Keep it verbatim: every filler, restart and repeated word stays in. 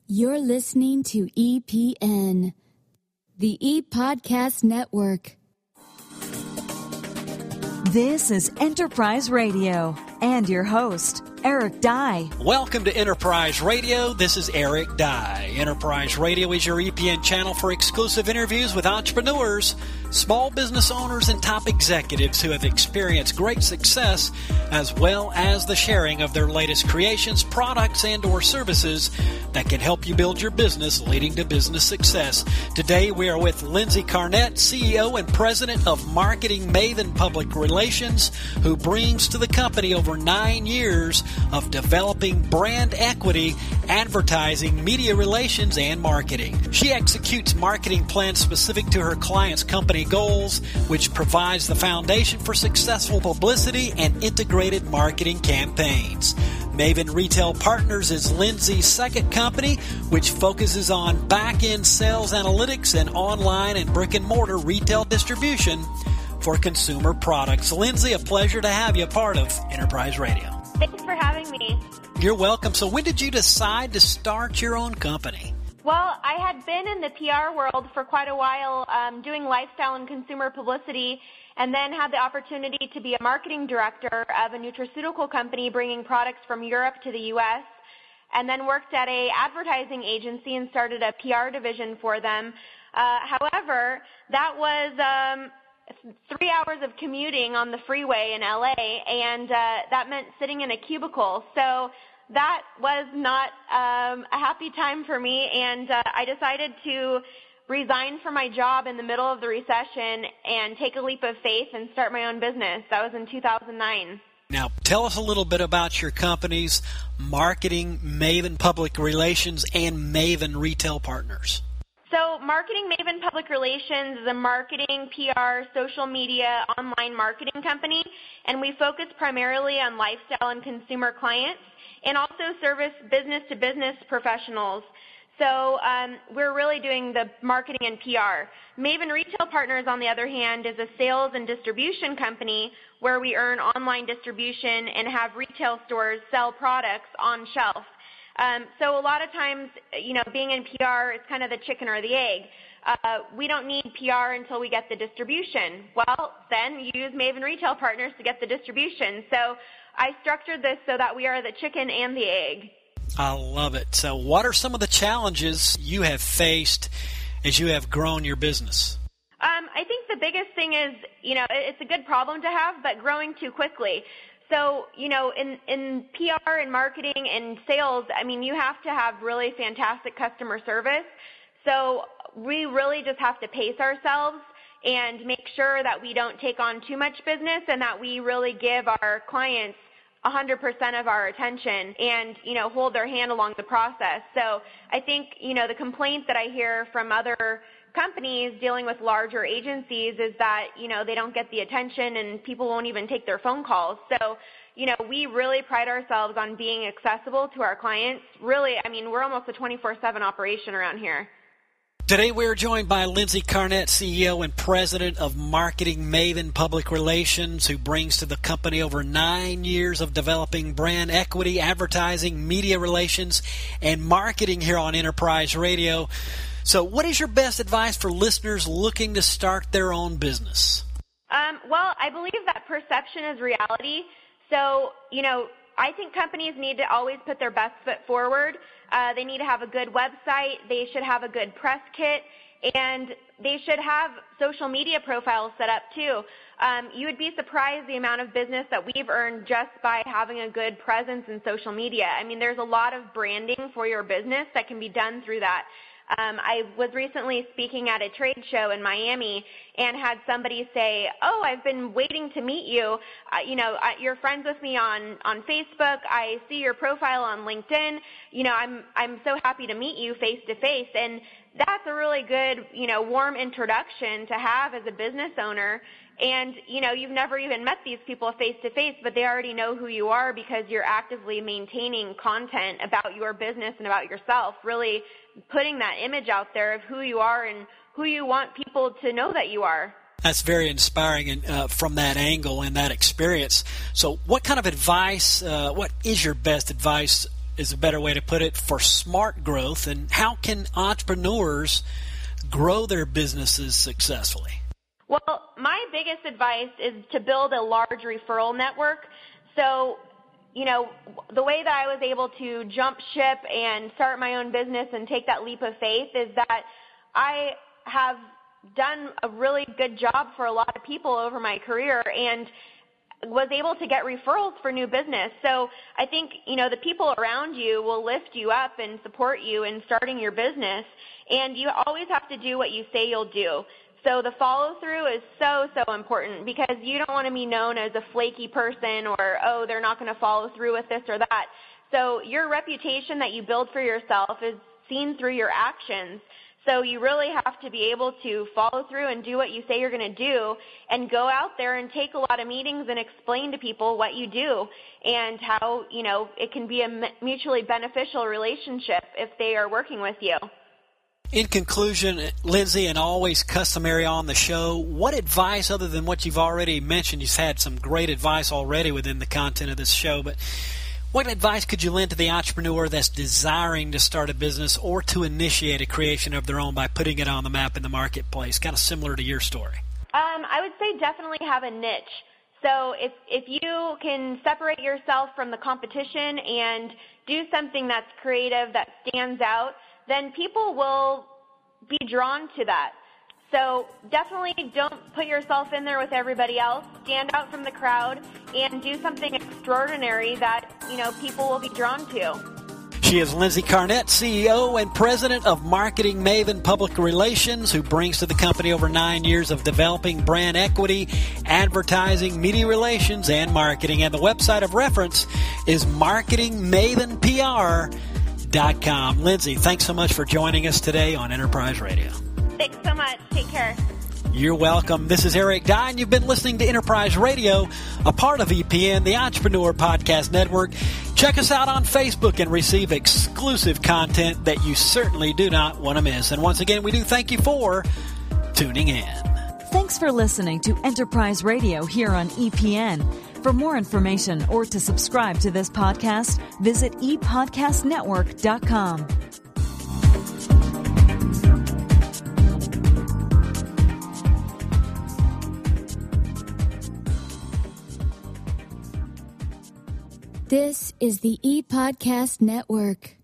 You're listening to E P N, the E-Podcast Network. This is Enterprise Radio and your host, Eric Dye. Welcome to Enterprise Radio. This is Eric Dye. Enterprise Radio is your E P N channel for exclusive interviews with entrepreneurs, small business owners, and top executives who have experienced great success, as well as the sharing of their latest creations, products, and or services that can help you build your business, leading to business success. Today we are with Lindsay Carnett, C E O and President of Marketing Maven Public Relations, who brings to the company over nine years of developing brand equity, advertising, media relations, and marketing. She executes marketing plans specific to her client's company goals, which provides the foundation for successful publicity and integrated marketing campaigns. Maven Retail Partners is Lindsay's second company, which focuses on back-end sales analytics and online and brick-and-mortar retail distribution for consumer products. Lindsay, a pleasure to have you a part of Enterprise Radio. Thanks for having me. You're welcome. So when did you decide to start your own company? Well, I had been in the P R world for quite a while, um, doing lifestyle and consumer publicity, and then had the opportunity to be a marketing director of a nutraceutical company bringing products from Europe to the U S, and then worked at a advertising agency and started a P R division for them. Uh, however, that was um, three hours of commuting on the freeway in L A, and uh, that meant sitting in a cubicle. So that was not um, a happy time for me, and uh, I decided to resign from my job in the middle of the recession and take a leap of faith and start my own business. That was in two thousand nine. Now, tell us a little bit about your companies, Marketing Maven Public Relations and Maven Retail Partners. So Marketing Maven Public Relations is a marketing, P R, social media, online marketing company, and we focus primarily on lifestyle and consumer clients and also service business-to-business professionals. So um, we're really doing the marketing and P R. Maven Retail Partners, on the other hand, is a sales and distribution company where we earn online distribution and have retail stores sell products on shelf. Um, so a lot of times, you know, being in P R, it's kind of the chicken or the egg. Uh, we don't need P R until we get the distribution. Well, then you use Maven Retail Partners to get the distribution. So I structured this so that we are the chicken and the egg. I love it. So what are some of the challenges you have faced as you have grown your business? Um, I think the biggest thing is, you know, it's a good problem to have, but growing too quickly. So, you know, in, in P R and marketing and sales, I mean, you have to have really fantastic customer service. So we really just have to pace ourselves and make sure that we don't take on too much business and that we really give our clients one hundred percent of our attention and, you know, hold their hand along the process. So I think, you know, the complaint that I hear from other companies dealing with larger agencies is that, you know, they don't get the attention and people won't even take their phone calls. So, you know, we really pride ourselves on being accessible to our clients. Really, I mean, we're almost a twenty-four seven operation around here. Today we're joined by Lindsay Carnett, C E O and President of Marketing Maven Public Relations, who brings to the company over nine years of developing brand equity, advertising, media relations, and marketing here on Enterprise Radio. So what is your best advice for listeners looking to start their own business? Um, well, I believe that perception is reality. So, you know, I think companies need to always put their best foot forward. Uh, they need to have a good website. They should have a good press kit. And they should have social media profiles set up too. Um, you would be surprised the amount of business that we've earned just by having a good presence in social media. I mean, there's a lot of branding for your business that can be done through that. Um, I was recently speaking at a trade show in Miami and had somebody say, oh, I've been waiting to meet you. Uh, you know, uh, you're friends with me on, on Facebook. I see your profile on LinkedIn. You know, I'm, I'm so happy to meet you face to face. And that's a really good, you know, warm introduction to have as a business owner. And, you know, you've never even met these people face to face, but they already know who you are because you're actively maintaining content about your business and about yourself, really putting that image out there of who you are and who you want people to know that you are. That's very inspiring and uh, from that angle and that experience. So what kind of advice, uh, what is your best advice is a better way to put it, for smart growth? And how can entrepreneurs grow their businesses successfully? Well, my biggest advice is to build a large referral network. So, you know, the way that I was able to jump ship and start my own business and take that leap of faith is that I have done a really good job for a lot of people over my career and was able to get referrals for new business. So I think, you know, the people around you will lift you up and support you in starting your business, and you always have to do what you say you'll do. So the follow-through is so, so important, because you don't want to be known as a flaky person or, oh, they're not going to follow through with this or that. So your reputation that you build for yourself is seen through your actions. So you really have to be able to follow through and do what you say you're going to do, and go out there and take a lot of meetings and explain to people what you do and how, you know, it can be a mutually beneficial relationship if they are working with you. In conclusion, Lindsay, and always customary on the show, what advice, other than what you've already mentioned, you've had some great advice already within the content of this show, but what advice could you lend to the entrepreneur that's desiring to start a business or to initiate a creation of their own by putting it on the map in the marketplace, kind of similar to your story? Um, I would say definitely have a niche. So if, if you can separate yourself from the competition and do something that's creative, that stands out, then people will be drawn to that. So definitely don't put yourself in there with everybody else. Stand out from the crowd and do something extraordinary that, you know, people will be drawn to. She is Lindsay Carnett, C E O and President of Marketing Maven Public Relations, who brings to the company over nine years of developing brand equity, advertising, media relations, and marketing. And the website of reference is marketing maven p r dot com. Lindsay, thanks so much for joining us today on Enterprise Radio. Thanks so much. Take care. You're welcome. This is Eric Dye, and you've been listening to Enterprise Radio, a part of E P N, the Entrepreneur Podcast Network. Check us out on Facebook and receive exclusive content that you certainly do not want to miss. And once again, we do thank you for tuning in. Thanks for listening to Enterprise Radio here on E P N. For more information or to subscribe to this podcast, visit e podcast network dot com. This is the ePodcast Network.